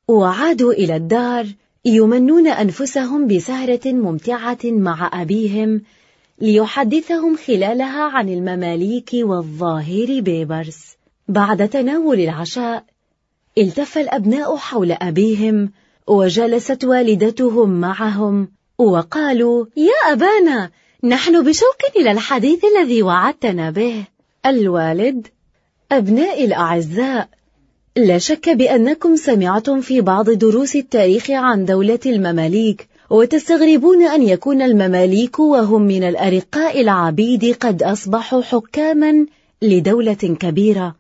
وعادوا إلى الدار يمنون أنفسهم بسهرة ممتعة مع أبيهم ليحدثهم خلالها عن المماليك والظاهر بيبرس. بعد تناول العشاء التف الأبناء حول أبيهم وجلست والدتهم معهم وقالوا: يا أبانا، نحن بشوق إلى الحديث الذي وعدتنا به. الوالد: أبنائي الأعزاء، لا شك بأنكم سمعتم في بعض دروس التاريخ عن دولة المماليك، وتستغربون أن يكون المماليك وهم من الأرقاء العبيد قد أصبحوا حكاما لدولة كبيرة.